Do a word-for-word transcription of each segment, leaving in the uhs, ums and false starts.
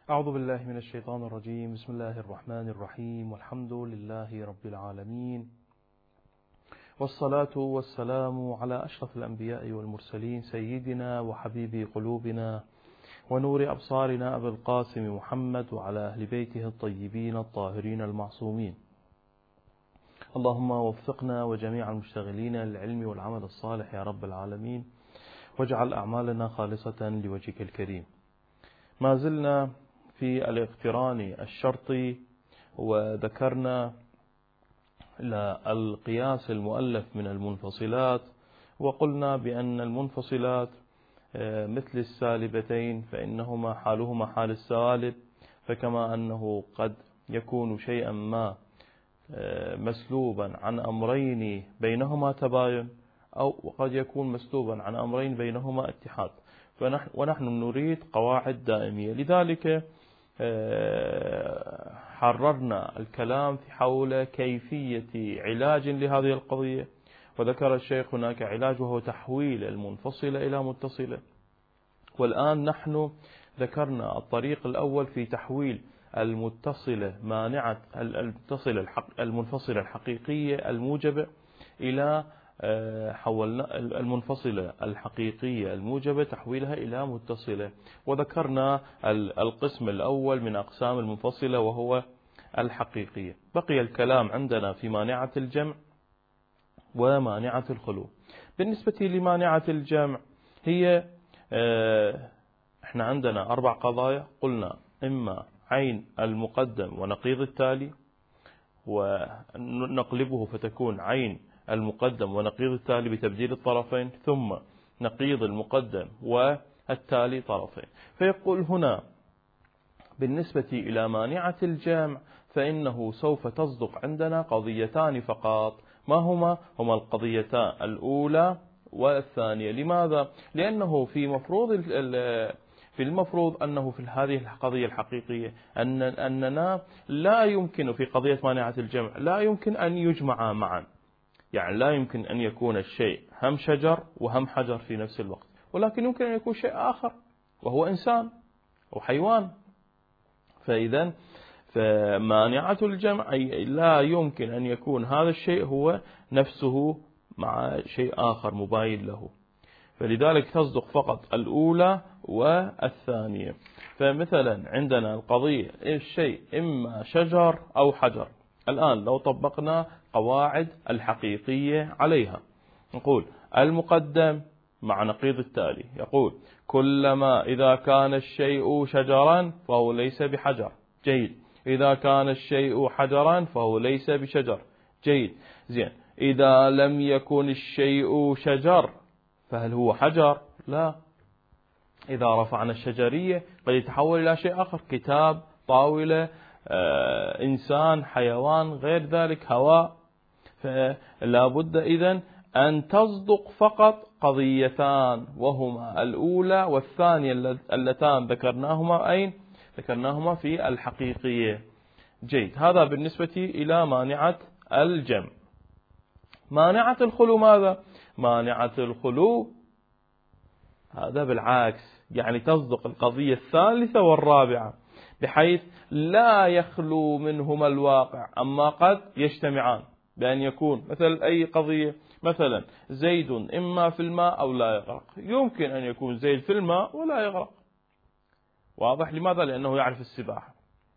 أعوذ بالله من الشيطان الرجيم. بسم الله الرحمن الرحيم، والحمد لله رب العالمين، والصلاة والسلام على أشرف الأنبياء والمرسلين، سيدنا وحبيب قلوبنا ونور أبصارنا أبي القاسم محمد وعلى أهل بيته الطيبين الطاهرين المعصومين. اللهم وفقنا وجميع المشتغلين للعلم والعمل الصالح يا رب العالمين، واجعل أعمالنا خالصة لوجهك الكريم. ما زلنا في الاقتران الشرطي، وذكرنا القياس المؤلف من المنفصلات، وقلنا بأن المنفصلات مثل السالبتين فإنهما حالهما حال السالب، فكما أنه قد يكون شيئا ما مسلوبا عن أمرين بينهما تباين، أو قد يكون مسلوبا عن أمرين بينهما اتحاد، ونحن نريد قواعد دائمية. لذلك حررنا الكلام في حول كيفية علاج لهذه القضية، وذكر الشيخ هناك علاج وهو تحويل المنفصلة إلى متصلة. والآن نحن ذكرنا الطريق الأول في تحويل المتصلة مانعة المتصلة المنفصلة الحقيقية الموجبة إلى حولنا المنفصلة الحقيقية الموجبة تحويلها إلى متصلة، وذكرنا القسم الأول من أقسام المنفصلة وهو الحقيقية. بقي الكلام عندنا في مانعة الجمع ومانعة الخلو. بالنسبة لمانعة الجمع، هي احنا عندنا أربع قضايا، قلنا إما عين المقدم ونقيض التالي، ونقلبه فتكون عين المقدم ونقيض التالي بتبديل الطرفين، ثم نقيض المقدم والتالي طرفين. فيقول هنا بالنسبة إلى مانعة الجمع فإنه سوف تصدق عندنا قضيتان فقط. ما هما؟ هما القضيتان الأولى والثانية. لماذا؟ لأنه في مفروض في المفروض أنه في هذه القضية الحقيقية أن أننا لا يمكن في قضية مانعة الجمع لا يمكن أن يجمعا معا، يعني لا يمكن أن يكون الشيء هم شجر وهم حجر في نفس الوقت، ولكن يمكن أن يكون شيء آخر وهو إنسان أو حيوان. فإذا فمانعة الجمع أي لا يمكن أن يكون هذا الشيء هو نفسه مع شيء آخر مباين له، فلذلك تصدق فقط الأولى والثانية. فمثلا عندنا القضية الشيء إما شجر أو حجر. الآن لو طبقنا قواعد الحقيقية عليها، نقول المقدم مع نقيض التالي، يقول كلما إذا كان الشيء شجرا فهو ليس بحجر. جيد. إذا كان الشيء حجرا فهو ليس بشجر. جيد. زين. إذا لم يكن الشيء شجر فهل هو حجر؟ لا. إذا رفعنا الشجرية قد يتحول إلى شيء آخر، كتاب، طاولة، آه، إنسان، حيوان، غير ذلك، هواء. فلا بد إذن أن تصدق فقط قضيتان، وهما الأولى والثانية اللتان ذكرناهما أين؟ ذكرناهما في الحقيقية. جيد. هذا بالنسبة إلى مانعة الجمع. مانعة الخلو ماذا؟ مانعة الخلو هذا بالعكس، يعني تصدق القضية الثالثة والرابعة، بحيث لا يخلو منهما الواقع، أما قد يجتمعان بأن يكون مثل أي قضية، مثلا زيد إما في الماء أو لا يغرق. يمكن أن يكون زيد في الماء ولا يغرق. واضح؟ لماذا؟ لأنه يعرف السباحة.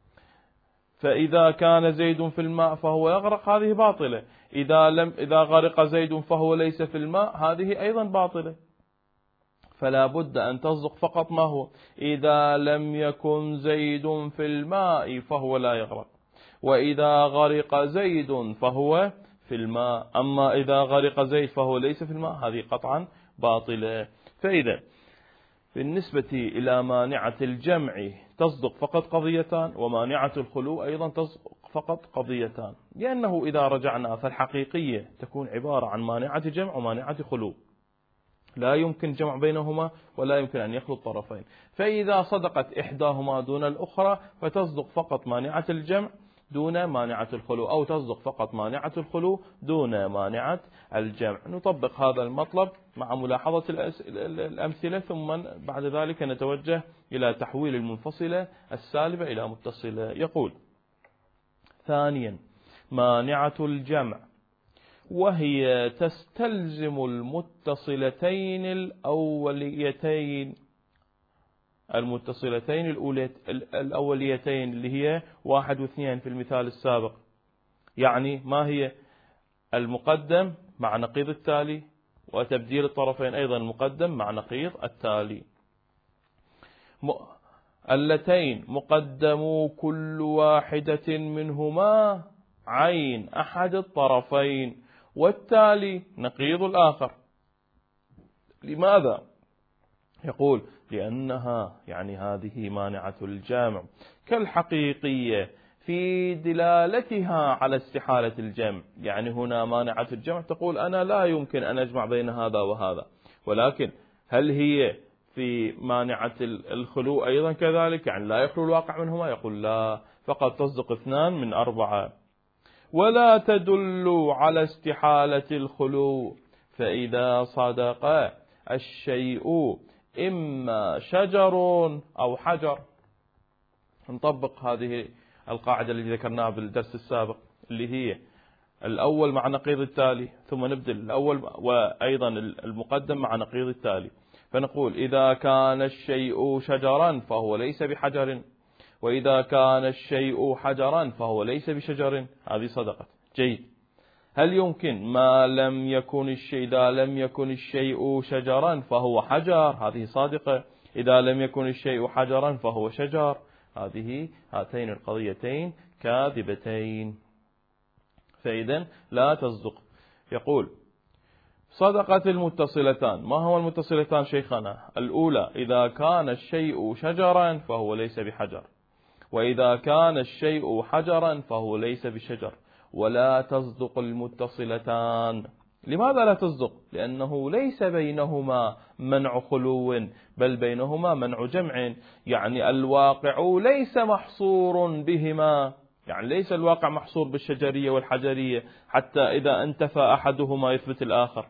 فإذا كان زيد في الماء فهو يغرق، هذه باطلة. إذا لم إذا غرق زيد فهو ليس في الماء، هذه أيضا باطلة. فلا بد أن تصدق فقط ما هو إذا لم يكن زيد في الماء فهو لا يغرق، وإذا غرق زيد فهو في الماء. أما إذا غرق زيد فهو ليس في الماء، هذه قطعا باطلة. فإذا بالنسبة إلى مانعة الجمع تصدق فقط قضيتان، ومانعة الخلو أيضا تصدق فقط قضيتان، لأنه إذا رجعنا فالحقيقية تكون عبارة عن مانعة جمع ومانعة خلو، لا يمكن جمع بينهما ولا يمكن أن يخلو الطرفين. فإذا صدقت إحداهما دون الأخرى فتصدق فقط مانعة الجمع دون مانعة الخلو، أو تصدق فقط مانعة الخلو دون مانعة الجمع. نطبق هذا المطلب مع ملاحظة الأمثلة، ثم بعد ذلك نتوجه إلى تحويل المنفصلة السالبة إلى متصلة. يقول: ثانيا مانعة الجمع، وهي تستلزم المتصلتين الأوليتين المتصلتين الأوليتين اللي هي واحد واثنين في المثال السابق. يعني ما هي؟ المقدم مع نقيض التالي، وتبديل الطرفين أيضا المقدم مع نقيض التالي. اللتين مقدم كل واحدة منهما عين أحد الطرفين، والتالي نقيض الآخر. لماذا؟ يقول: لأنها يعني هذه مانعة الجمع كالحقيقية في دلالتها على استحالة الجمع. يعني هنا مانعة الجمع تقول أنا لا يمكن أن أجمع بين هذا وهذا، ولكن هل هي في مانعة الخلو أيضا كذلك؟ يعني لا يخلو الواقع منهما؟ يقول لا، فقط تصدق اثنان من أربعة. ولا تدل على استحالة الخلو، فإذا صدق الشيء إما شجر أو حجر. نطبق هذه القاعدة التي ذكرناها بالدرس السابق، اللي هي الأول مع نقيض التالي، ثم نبدل الأول وأيضا المقدم مع نقيض التالي. فنقول: إذا كان الشيء شجرا فهو ليس بحجر، وإذا كان الشيء حجرا فهو ليس بشجر. هذه صدقت. جيد. هل يمكن ما لم يكن الشيء إذا لم يكن الشيء شجرا فهو حجر؟ هذه صادقة. إذا لم يكن الشيء حجرا فهو شجر. هذه هاتين القضيتين كاذبتين، فإذا لا تصدق. يقول: صدقت المتصلتان. ما هو المتصلتان شيخنا؟ الأولى: إذا كان الشيء شجرا فهو ليس بحجر، وإذا كان الشيء حجرا فهو ليس بشجر. ولا تصدق المتصلتان. لماذا لا تصدق؟ لأنه ليس بينهما منع خلو، بل بينهما منع جمع. يعني الواقع ليس محصور بهما، يعني ليس الواقع محصور بالشجرية والحجرية حتى إذا انتفى أحدهما يثبت الآخر.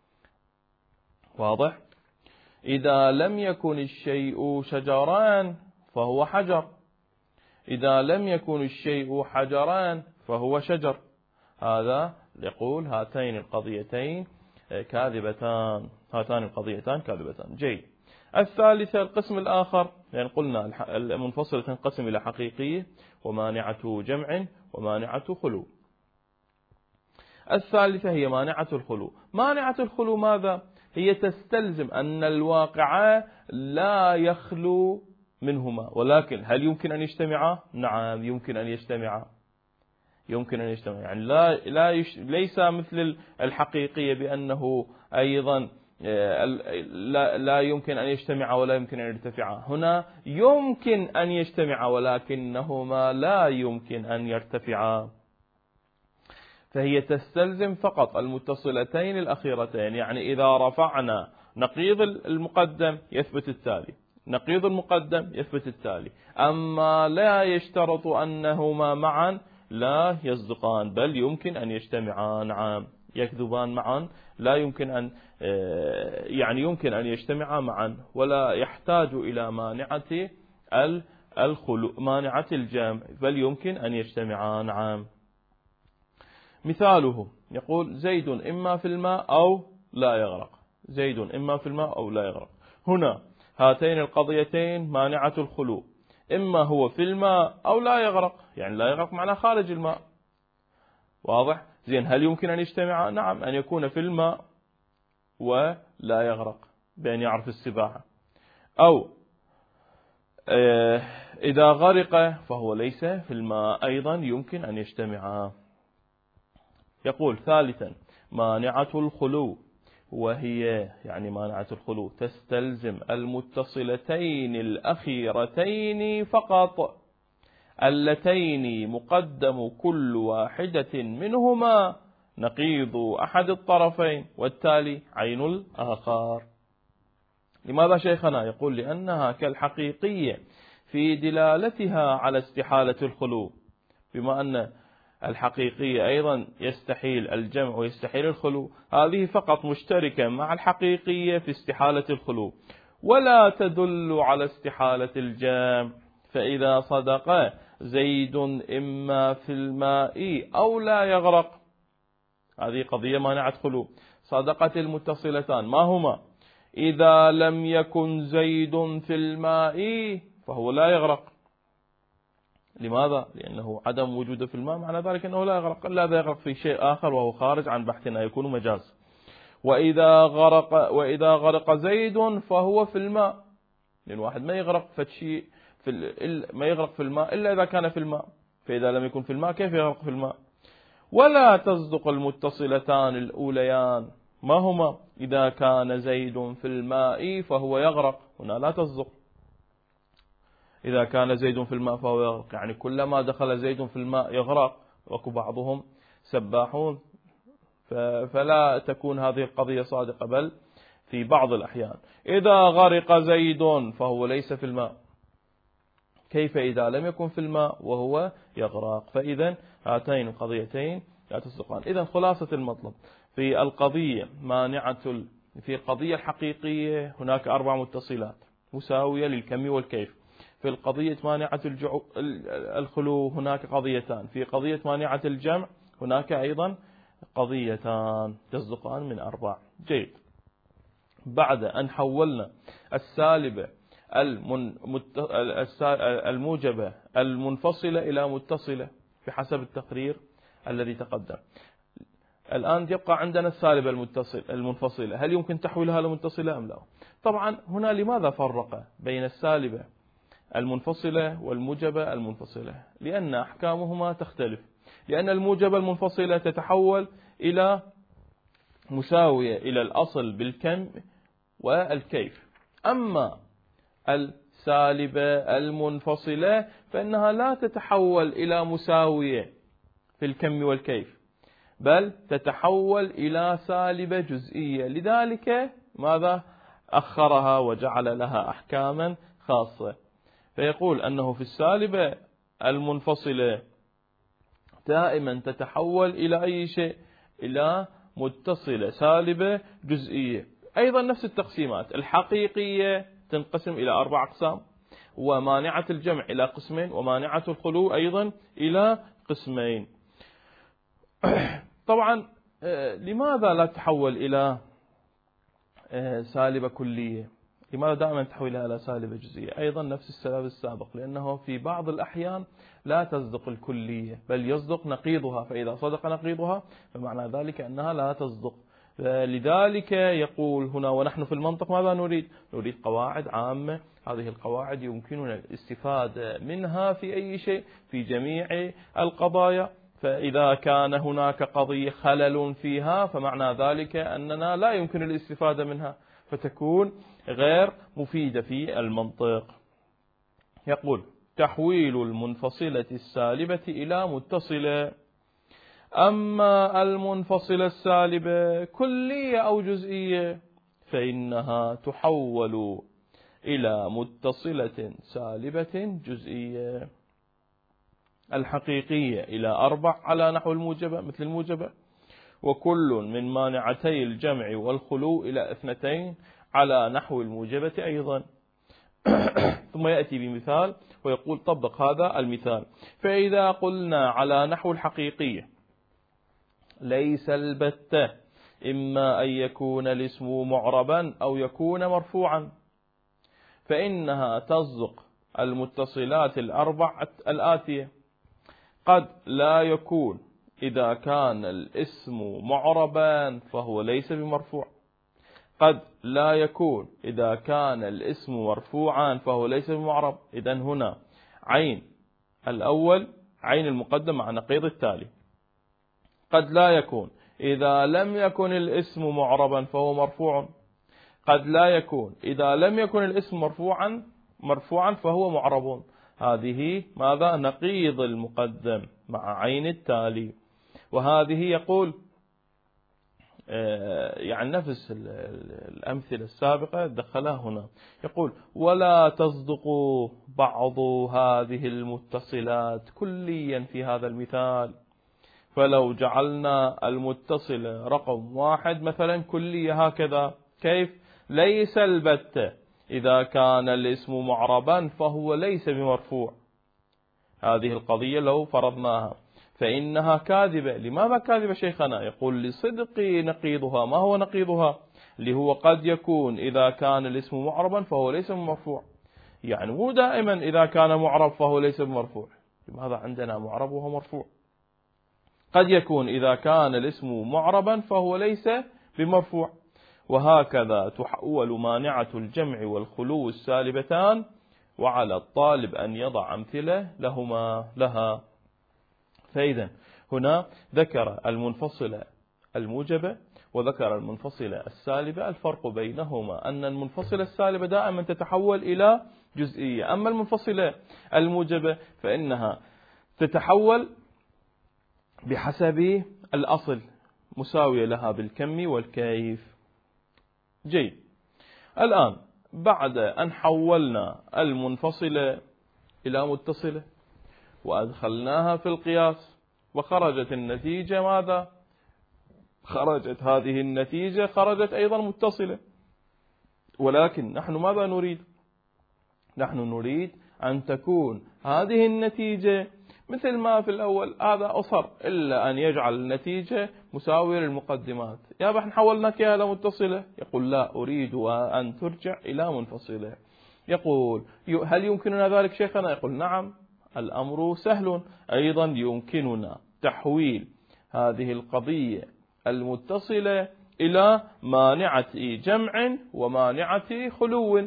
واضح؟ إذا لم يكن الشيء شجران فهو حجر، إذا لم يكن الشيء حجران فهو شجر. هذا يقول هاتين القضيتين كاذبتان، هاتان القضيتان كاذبتان. جيد. الثالثة القسم الآخر، يعني قلنا المنفصلة تنقسم إلى حقيقية ومانعة جمع ومانعة خلو. الثالثة هي مانعة الخلو. مانعة الخلو ماذا؟ هي تستلزم أن الواقع لا يخلو منهما، ولكن هل يمكن أن يجتمعا؟ نعم يمكن أن يجتمعا، يمكن أن يجتمع. يعني لا لا يش ليس مثل الحقيقية بأنه أيضا لا لا يمكن أن يجتمع ولا يمكن أن يرتفعا. هنا يمكن أن يجتمع ولكنهما لا يمكن أن يرتفعا. فهي تستلزم فقط المتصلتين الأخيرتين. يعني إذا رفعنا نقيض المقدم يثبت التالي، نقيض المقدم يثبت التالي. أما لا يشترط أنهما معا لا يصدقان، بل يمكن أن يجتمعان. نعم يكذبان معا، لا يمكن أن يعني يمكن أن يجتمعا معا، ولا يحتاج إلى مانعة الخلو مانعة الجمع، بل يمكن أن يجتمعان. نعم. مثاله يقول: زيد إما في الماء أو لا يغرق. زيد إما في الماء أو لا يغرق. هنا هاتين القضيتين مانعة الخلو، إما هو في الماء أو لا يغرق، يعني لا يغرق معناه خارج الماء. واضح؟ زين. هل يمكن أن يجتمع؟ نعم، أن يكون في الماء ولا يغرق بأن يعرف السباحة، أو إذا غرق فهو ليس في الماء أيضا يمكن أن يجتمعا. يقول: ثالثا مانعة الخلو، وهي يعني مانعة الخلو تستلزم المتصلتين الأخيرتين فقط، اللتين مقدم كل واحدة منهما نقيض أحد الطرفين، والتالي عين الآخر. لماذا شيخنا؟ يقول: لأنها كالحقيقية في دلالتها على استحالة الخلو. بما أن الحقيقية أيضا يستحيل الجمع ويستحيل الخلو، هذه فقط مشتركة مع الحقيقية في استحالة الخلو، ولا تدل على استحالة الجمع. فإذا صدق زيد إما في الماء أو لا يغرق، هذه قضية مانعة خلو. صدقت المتصلتان ما هما؟ إذا لم يكن زيد في الماء فهو لا يغرق. لماذا؟ لأنه عدم وجوده في الماء معنى ذلك أنه لا يغرق، إلا إذا يغرق في شيء آخر وهو خارج عن بحثنا يكون مجاز. وإذا غرق وإذا غرق زيد فهو في الماء، لأن واحد ما يغرق فشيء في ما يغرق في الماء إلا إذا كان في الماء، فإذا لم يكن في الماء كيف يغرق في الماء؟ ولا تصدق المتصلتان الأوليان ما هما؟ إذا كان زيد في الماء فهو يغرق، هنا لا تصدق. إذا كان زيد في الماء فهو يغرق، يعني كلما دخل زيد في الماء يغرق، وكو بعضهم سباحون، فلا تكون هذه القضية صادقة، بل في بعض الأحيان. إذا غرق زيد فهو ليس في الماء، كيف إذا لم يكن في الماء وهو يغرق؟ فإذا هاتين القضيتين لا تصدقان. إذا خلاصة المطلب في القضية مانعة في القضية الحقيقية هناك أربع متصلات مساوية للكم والكيف. في القضية مانعة الخلو هناك قضيتان. في قضية مانعة الجمع هناك أيضا قضيتان تصدقان من أربع. جيد. بعد أن حولنا السالبة الموجبة المنفصلة إلى متصلة بحسب التقرير الذي تقدم، الآن يبقى عندنا السالبة المتصل المنفصلة، هل يمكن تحويلها لمتصلة أم لا؟ طبعا هنا لماذا فرق بين السالبة المنفصلة والموجبة المنفصلة؟ لأن أحكامهما تختلف. لأن الموجبة المنفصلة تتحول إلى مساوية إلى الأصل بالكم والكيف، أما السالبة المنفصلة فإنها لا تتحول إلى مساوية في الكم والكيف، بل تتحول إلى سالبة جزئية. لذلك ماذا أخرها وجعل لها أحكاما خاصة؟ فيقول أنه في السالبة المنفصلة دائما تتحول إلى أي شيء؟ إلى متصلة سالبة جزئية. أيضا نفس التقسيمات، الحقيقية تنقسم إلى أربع أقسام، ومانعة الجمع إلى قسمين، ومانعة الخلو أيضا إلى قسمين. طبعا لماذا لا تحول إلى سالبة كلية؟ لماذا دائما تحولها إلى سالبة جزئية؟ أيضا نفس السبب السابق، لأنه في بعض الأحيان لا تصدق الكلية بل يصدق نقيضها، فإذا صدق نقيضها فمعنى ذلك أنها لا تصدق. لذلك يقول هنا ونحن في المنطق ماذا نريد؟ نريد قواعد عامة، هذه القواعد يمكننا الاستفادة منها في أي شيء في جميع القضايا. فإذا كان هناك قضية خلل فيها فمعنى ذلك أننا لا يمكن الاستفادة منها، فتكون غير مفيدة في المنطق. يقول تحويل المنفصلة السالبة إلى متصلة. أما المنفصلة السالبة كلية أو جزئية فإنها تحول إلى متصلة سالبة جزئية. الحقيقية إلى أربع على نحو الموجبة مثل الموجبة، وكل من مانعتي الجمع والخلو إلى اثنتين على نحو الموجبة أيضا. ثم يأتي بمثال ويقول طبق هذا المثال. فإذا قلنا على نحو الحقيقية ليس البتة إما أن يكون الاسم معربا أو يكون مرفوعا، فإنها تصدق المتصلات الأربع الآتية: قد لا يكون إذا كان الاسم معربا فهو ليس بمرفوع، قد لا يكون إذا كان الاسم مرفوعا فهو ليس بمعرب. إذن هنا عين الأول عين المقدم مع نقيض التالي. قد لا يكون إذا لم يكن الاسم معربا فهو مرفوع، قد لا يكون إذا لم يكن الاسم مرفوعا مرفوعا فهو معرب. هذه ماذا؟ نقيض المقدم مع عين التالي. وهذه يقول يعني نفس الأمثلة السابقة دخلها هنا. يقول ولا تصدق بعض هذه المتصلات كليا في هذا المثال، فلو جعلنا المتصل رقم واحد مثلا كلية هكذا، كيف؟ ليس البتة إذا كان الاسم معربا فهو ليس بمرفوع. هذه القضية لو فرضناها فإنها كاذبة. لماذا كاذبة شيخنا؟ يقول لصدق نقيضها. ما هو نقيضها؟ اللي هو قد يكون إذا كان الاسم معربا فهو ليس بمرفوع، يعني مو دائما إذا كان معرب فهو ليس بمرفوع. لماذا عندنا معرب وهو مرفوع؟ قد يكون إذا كان الاسم معربا فهو ليس بمرفوع. وهكذا تحول مانعة الجمع والخلو السالبتان، وعلى الطالب أن يضع أمثلة لهما لها. فإذا هنا ذكر المنفصلة الموجبة وذكر المنفصلة السالبة. الفرق بينهما أن المنفصلة السالبة دائما تتحول إلى جزئية، أما المنفصلة الموجبة فإنها تتحول بحسب الأصل، مساوية لها بالكم والكيف. جيد. الآن بعد أن حولنا المنفصلة إلى متصلة وأدخلناها في القياس وخرجت النتيجة ماذا؟ خرجت هذه النتيجة خرجت أيضا متصلة. ولكن نحن ماذا نريد؟ نحن نريد أن تكون هذه النتيجة مثل ما في الأول، هذا أصر إلا أن يجعل النتيجة مساوية للمقدمات. يا بح نحولناك إلى متصلة؟ يقول لا، أريد أن ترجع إلى منفصلة. يقول هل يمكننا ذلك شيخنا؟ يقول نعم، الأمر سهل. أيضا يمكننا تحويل هذه القضية المتصلة إلى مانعة جمع ومانعة خلو.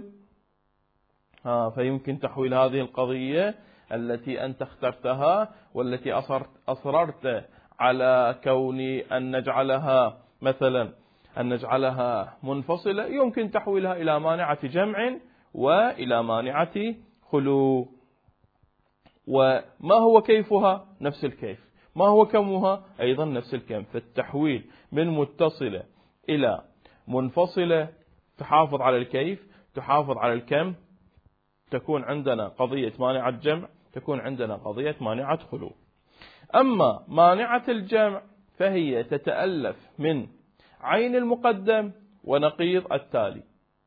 ها فيمكن تحويل هذه القضية التي أنت اخترتها والتي أصرت أصررت على كون أن نجعلها مثلا أن نجعلها منفصلة، يمكن تحويلها إلى مانعة جمع وإلى مانعة خلو. وما هو كيفها؟ نفس الكيف. ما هو كمها؟ أيضا نفس الكم. فالتحويل من متصلة إلى منفصلة تحافظ على الكيف، تحافظ على الكم، تكون عندنا قضية مانعة جمع، تكون عندنا قضية مانعة خلو. أما مانعة الجمع فهي تتألف من عين المقدم ونقيض التالي.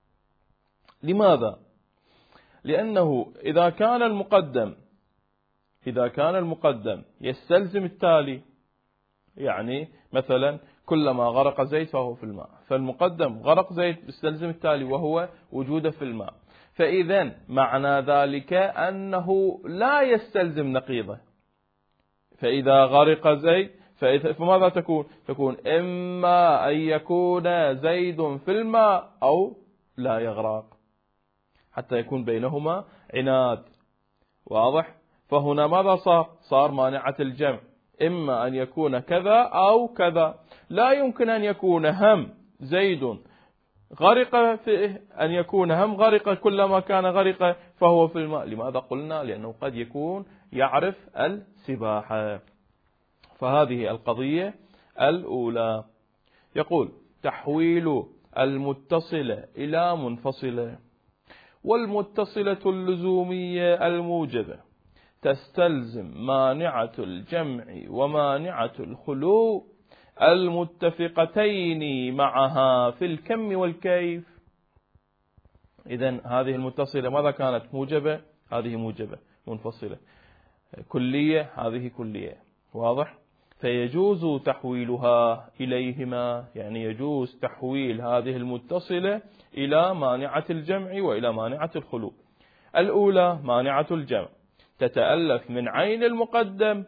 لماذا؟ لأنه إذا كان المقدم إذا كان المقدم يستلزم التالي، يعني مثلا كلما غرق زيد فهو في الماء، فالمقدم غرق زيد يستلزم التالي وهو وجوده في الماء، فإذا معنى ذلك أنه لا يستلزم نقيضه. فإذا غرق زيد فماذا تكون؟ تكون إما أن يكون زيد في الماء أو لا يغرق، حتى يكون بينهما عناد. واضح؟ فهنا ماذا صار؟ صار مانعة الجمع، إما أن يكون كذا أو كذا. لا يمكن أن يكون هم زيد غرق فيه أن يكون هم غرق كلما كان غرق فهو في الماء. لماذا قلنا؟ لأنه قد يكون يعرف السباحة. فهذه القضية الأولى. يقول تحويل المتصلة إلى منفصلة. والمتصلة اللزومية الموجبة تستلزم مانعة الجمع ومانعة الخلو المتفقتين معها في الكم والكيف. إذن هذه المتصلة ماذا كانت؟ موجبة، هذه موجبة. منفصلة كلية، هذه كلية. واضح؟ فيجوز تحويلها إليهما، يعني يجوز تحويل هذه المتصلة إلى مانعة الجمع وإلى مانعة الخلو. الأولى مانعة الجمع تتألف من عين المقدم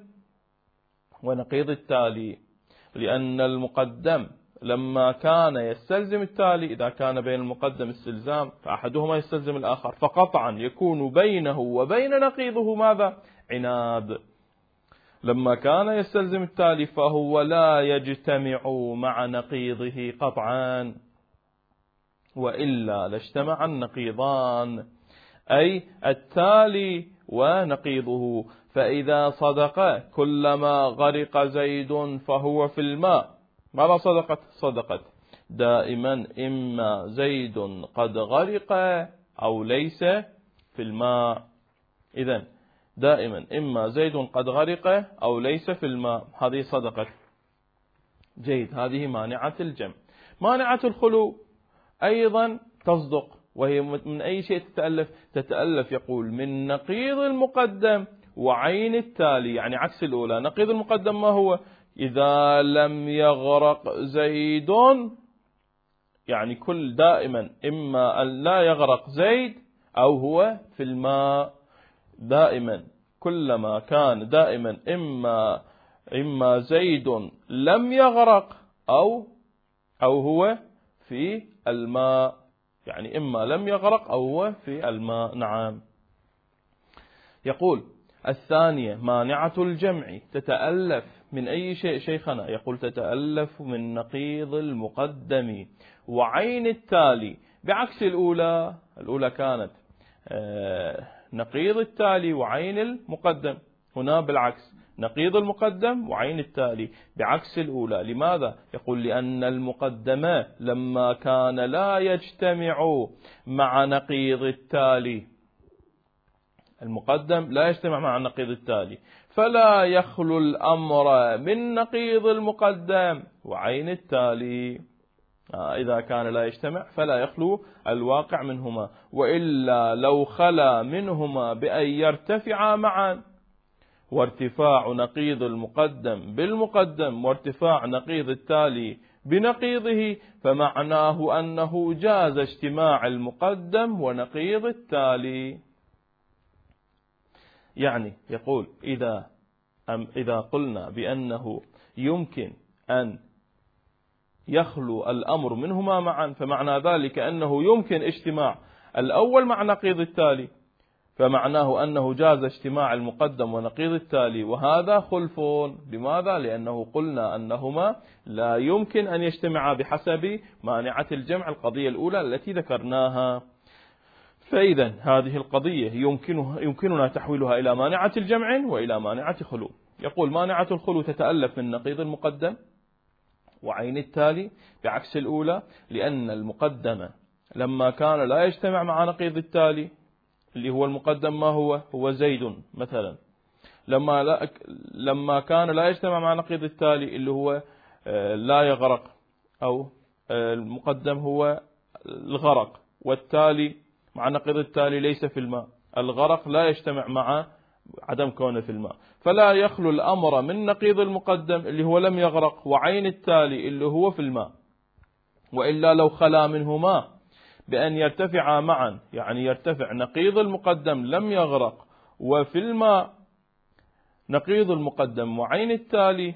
ونقيض التالي، لأن المقدم لما كان يستلزم التالي، إذا كان بين المقدم استلزام فأحدهما يستلزم الآخر، فقطعا يكون بينه وبين نقيضه ماذا؟ عناد. لما كان يستلزم التالي فهو لا يجتمع مع نقيضه قطعا، وإلا لاجتمع النقيضان، أي التالي ونقيضه. فإذا صدق كلما غرق زيد فهو في الماء، ماذا صدقت؟ صدقت دائما إما زيد قد غرق أو ليس في الماء. إذن دائما إما زيد قد غرق أو ليس في الماء، هذه صدقت. جيد، هذه مانعة الجمع. مانعة الخلو أيضا تصدق، وهي من أي شيء تتألف؟ تتألف يقول من نقيض المقدم وعين التالي، يعني عكس الأولى. نقيض المقدم ما هو؟ إذا لم يغرق زيد، يعني كل دائما إما أن لا يغرق زيد أو هو في الماء. دائما كلما كان دائما إما إما زيد لم يغرق أو أو هو في الماء، يعني إما لم يغرق أو هو في الماء. نعم. يقول الثانية مانعة الجمع تتألف من أي شيء شيخنا؟ يقول تتألف من نقيض المقدم وعين التالي، بعكس الأولى. الأولى كانت نقيض التالي وعين المقدم، هنا بالعكس نقيض المقدم وعين التالي بعكس الأولى. لماذا؟ يقول لأن المقدم لما كان لا يجتمع مع نقيض التالي، المقدم لا يجتمع مع نقيض التالي، فلا يخلو الأمر من نقيض المقدم وعين التالي. إذا كان لا يجتمع فلا يخلو الواقع منهما، وإلا لو خلا منهما بأن يرتفعا معا، وارتفاع نقيض المقدم بالمقدم وارتفاع نقيض التالي بنقيضه، فمعناه أنه جاز اجتماع المقدم ونقيض التالي. يعني يقول إذا أم إذا قلنا بأنه يمكن أن يخلو الأمر منهما معا، فمعنى ذلك أنه يمكن اجتماع الأول مع نقيض التالي، فمعناه أنه جاز اجتماع المقدم ونقيض التالي، وهذا خلف. لماذا؟ لأنه قلنا أنهما لا يمكن أن يجتمعا بحسب مانعة الجمع القضية الأولى التي ذكرناها. فإذا هذه القضية يمكنها يمكننا تحويلها إلى مانعة الجمع وإلى مانعة خلو. يقول مانعة الخلو تتألف من نقيض المقدم وعين التالي بعكس الأولى، لأن المقدم لما كان لا يجتمع مع نقيض التالي اللي هو المقدم ما هو؟ هو زيد مثلا، لما لا لما كان لا يجتمع مع نقيض التالي اللي هو لا يغرق، أو المقدم هو الغرق، والتالي مع نقيض التالي ليس في الماء. الغرق لا يجتمع مع عدم كونه في الماء، فلا يخلو الأمر من نقيض المقدم اللي هو لم يغرق وعين التالي اللي هو في الماء، وإلا لو خلا منهما بأن يرتفع معا، يعني يرتفع نقيض المقدم لم يغرق وفي الماء نقيض المقدم وعين التالي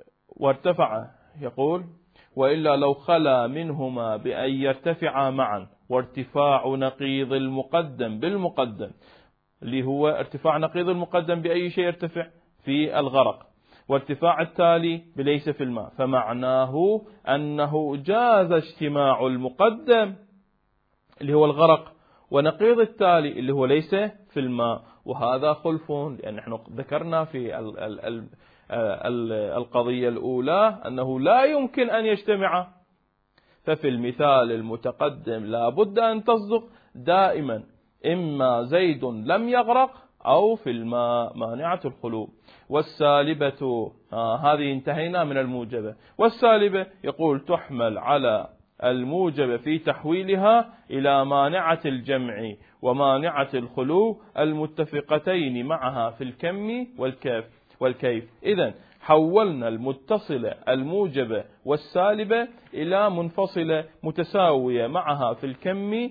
وارتفع. يقول وإلا لو خلا منهما بأن يرتفع معا، وارتفاع نقيض المقدم بالمقدم اللي هو ارتفاع نقيض المقدم بأي شيء يرتفع؟ في الغرق، وارتفاع التالي بليس في الماء، فمعناه أنه جاز اجتماع المقدم اللي هو الغرق ونقيض التالي اللي هو ليس في الماء، وهذا خلف. لأن نحن ذكرنا في ال ال ال ال القضية الأولى أنه لا يمكن أن يجتمع، ففي المثال المتقدم لا بد أن تصدق دائما إما زيد لم يغرق أو في الماء، مانعة الخلو. والسالبة آه هذه انتهينا من الموجبة. والسالبة يقول تحمل على الموجب في تحويلها إلى مانعة الجمع ومانعة الخلو المتفقتين معها في الكم والكيف والكيف. إذن حولنا المتصلة الموجبة والسالبة إلى منفصلة متساوية معها في الكم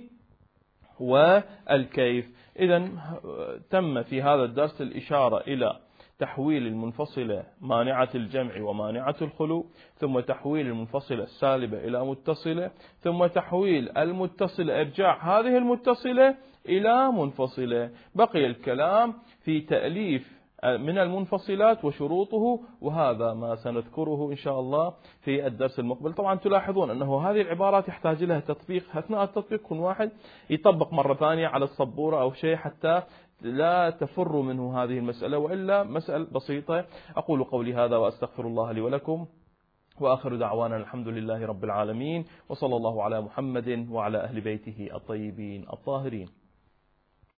والكيف. إذن تم في هذا الدرس الإشارة إلى تحويل المنفصلة مانعة الجمع ومانعة الخلو، ثم تحويل المنفصلة السالبة إلى متصلة، ثم تحويل المتصلة إرجاع هذه المتصلة إلى منفصلة. بقي الكلام في تأليف من المنفصلات وشروطه، وهذا ما سنذكره إن شاء الله في الدرس المقبل. طبعا تلاحظون أنه هذه العبارات يحتاج لها تطبيق، أثناء التطبيق كل واحد يطبق مرة ثانية على السبورة أو شيء حتى لا تفر منه هذه المسألة، وإلا مسألة بسيطة. أقول قولي هذا وأستغفر الله لي ولكم، وآخر دعوانا الحمد لله رب العالمين، وصلى الله على محمد وعلى أهل بيته الطيبين الطاهرين.